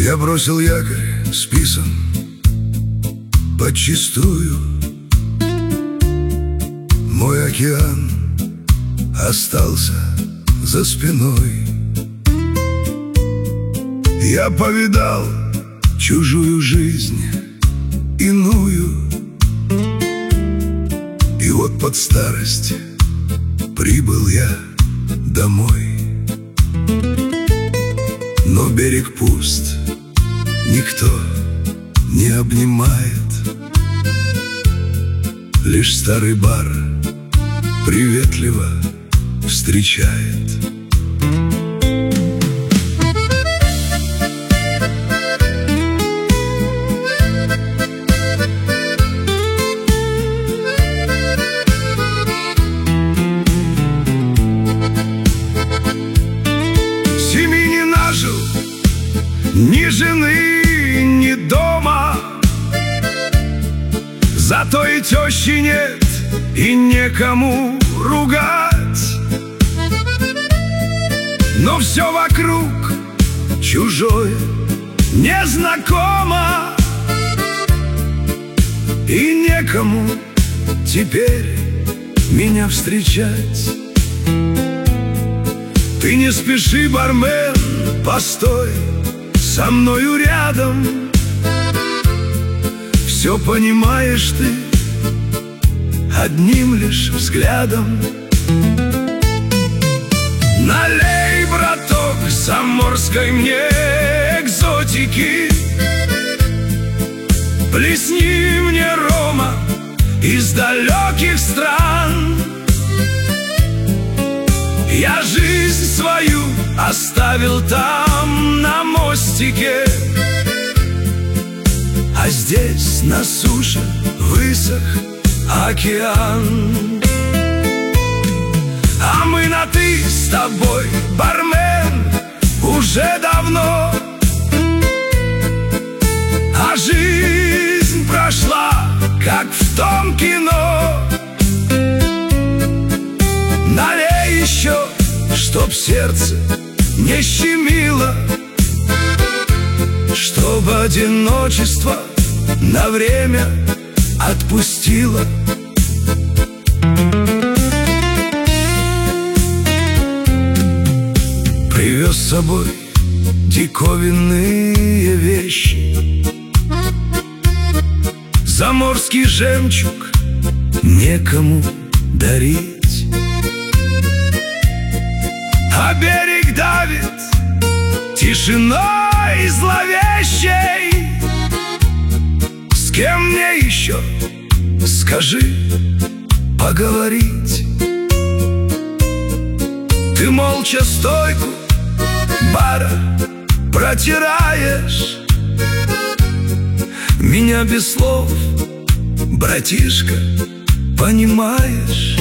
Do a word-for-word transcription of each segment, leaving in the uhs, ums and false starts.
Я бросил якорь, списан подчистую. Мой океан остался за спиной. Я повидал чужую жизнь иную, и вот под старость прибыл я домой. Но берег пуст, никто не обнимает, лишь старый бар приветливо встречает. Семьи не нажил, ни жены, ни дома, зато и тещи нет, и некому ругать. Но все вокруг чужое, незнакомо, и некому теперь меня встречать. Ты не спеши, бармен, постой со мною рядом. Все понимаешь ты одним лишь взглядом. Налей, браток, заморской мне экзотики, плесни мне рома из далеких стран. Я жизнь свою оставил там, на мостике, а здесь на суше высох океан. А мы на «ты» с тобой, бармен, уже давно, а жизнь прошла, как в том кино. Налей еще, чтоб сердце не щемило, чтоб одиночество на время отпустило. Привез с собой диковинные вещи, заморский жемчуг некому дарить, а берег давит тишиной зловещей. С кем мне еще, скажи, поговорить? Ты молча стойку бара протираешь, меня без слов, братишка, понимаешь?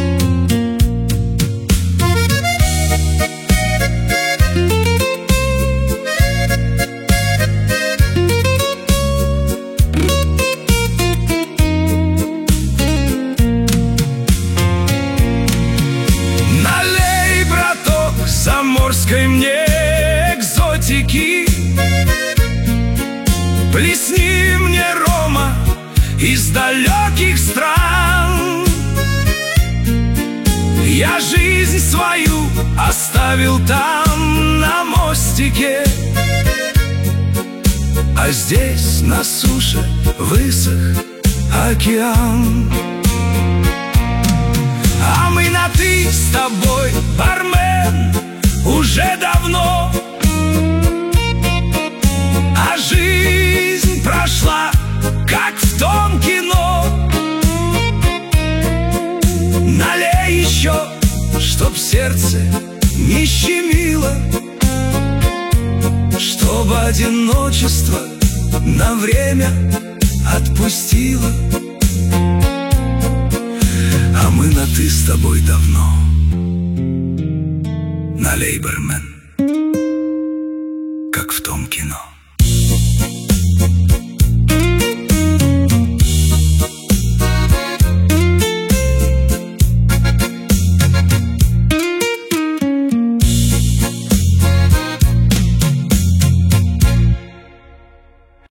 Налей, браток, заморской мне экзотики, плесни мне рома из далеких стран. Я жизнь свою оставил там, на мостике, а здесь на суше высох океан. А мы на «ты» с тобой, бармен, уже давно, а жизнь прошла, как в том кино. Налей еще, чтоб сердце не щемило, чтоб одиночество на время отпустило. А мы на «ты» с тобой давно. Налей, бармен, как в том